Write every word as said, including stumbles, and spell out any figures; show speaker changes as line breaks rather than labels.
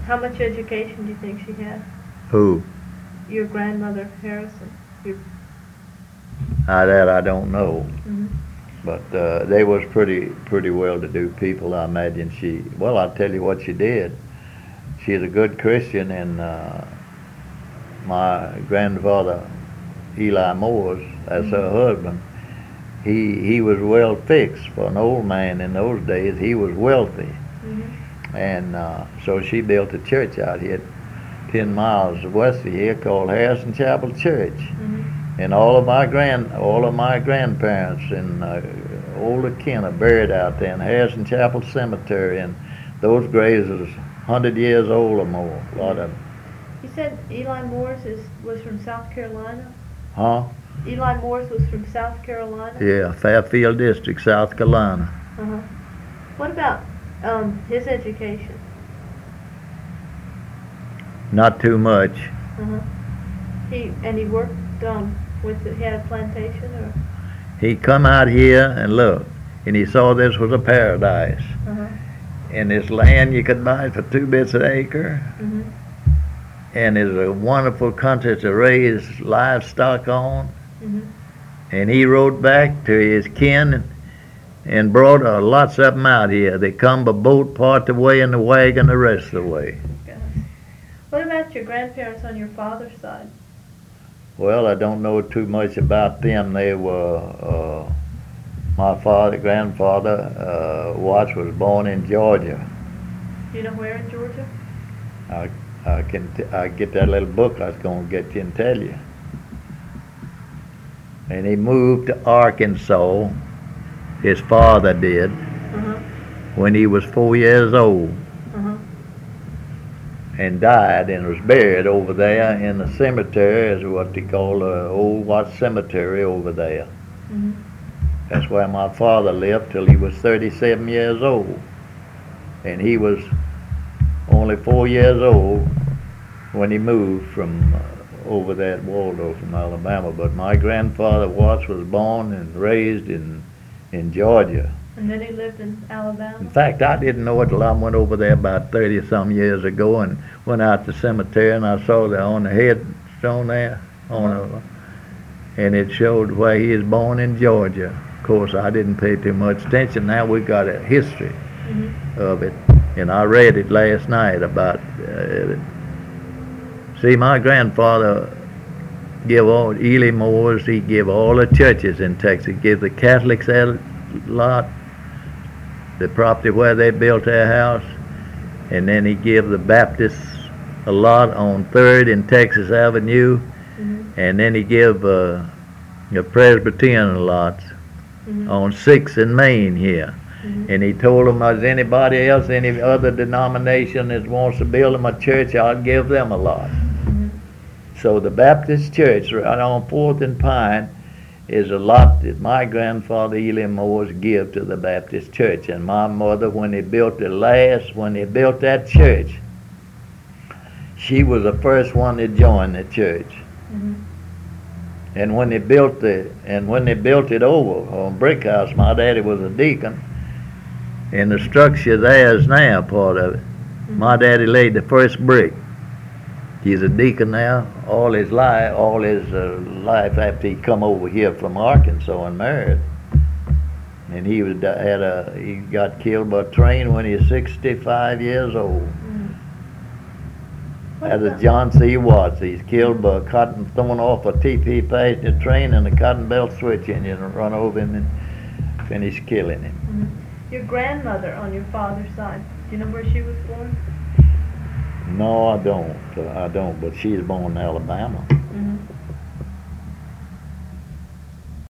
How much education do you think she had?
Who?
Your grandmother, Harrison. Your
Uh, that I don't know.
Mhm.
But uh, they was pretty pretty well-to-do people. I imagine she. Well, I'll tell you what she did. She's a good Christian, and uh, my grandfather, Eli Moores, as her husband, he he was well fixed for an old man in those days. He was wealthy,
Mhm.
and uh, so she built a church out here, ten miles west of here, called Harrison Chapel Church.
Mhm.
And all of my grand, all of my grandparents and uh, older kin are buried out there in Harrison Chapel Cemetery, and those graves are hundred years old or more. A lot of them.
You said Eli Moores is was from South Carolina.
Huh?
Eli Moores was from South Carolina.
Yeah, Fairfield District, South Carolina.
Uh-huh. What about um, his education?
Not too much.
Uh-huh. He and he worked um, with the, he had a plantation or.
He come out here and looked, and he saw this was a paradise.
Uh-huh.
And this land you could buy for two bits an acre,
Mhm.
and it's a wonderful country to raise livestock on.
Mhm.
And he wrote back to his kin and brought uh, lots of them out here. They come by boat part the way and the wagon the rest of the way.
What about your grandparents on your father's side?
Well, I don't know too much about them. They were, uh, my father, grandfather, uh, Watts was born in Georgia.
Do you know where in Georgia?
I, I can t- I get that little book I was going to get you and tell you. And he moved to Arkansas, his father did,
Uh-huh.
when he was four years old,
Uh-huh.
and died and was buried over there in the cemetery, is what they call the Old Watts Cemetery over there.
Mhm.
That's where my father lived till he was thirty-seven years old. And he was only four years old when he moved from uh, over there at Waldo from Alabama. But my grandfather Watts was born and raised in in Georgia.
And then he lived in Alabama.
In fact, I didn't know it till I went over there about thirty some years ago and went out to the cemetery, and I saw that on the headstone there, on a, and it showed where he was born in Georgia. Of course, I didn't pay too much attention. Now we got a history
Mhm.
of it, and I read it last night about. Uh, see, my grandfather give all Eli Moores. He give all the churches in Texas. Give the Catholics a lot, the property where they built their house, and then he give the Baptists a lot on Third and Texas Avenue,
Mhm.
and then he give uh, the Presbyterian lots
Mhm.
on Sixth and Main here.
Mhm.
And he told them, as anybody else, any other denomination that wants to build them a church, I'll give them a lot.
Mhm.
So the Baptist church right on Fourth and Pine is a lot that my grandfather Eli Moores give to the Baptist church. And my mother, when they built the last, when they built that church, she was the first one to join the church.
Mhm.
And when they built the, and when they built it over on Brick House, my daddy was a deacon, and the structure there is now part of it. My daddy laid the first brick. He's a deacon now. All his life, all his uh, life after he come over here from Arkansas and married, and he was had a he got killed by a train when he was sixty-five years old.
Mhm. What
As a
about-
John C. Watts, he's killed by a cotton thrown off a T P passenger train, and the cotton belt switch engine run over him and finished killing him.
Mhm. Your grandmother on your father's side. Do you know where she was born?
No, I don't. I don't. But she's born in Alabama.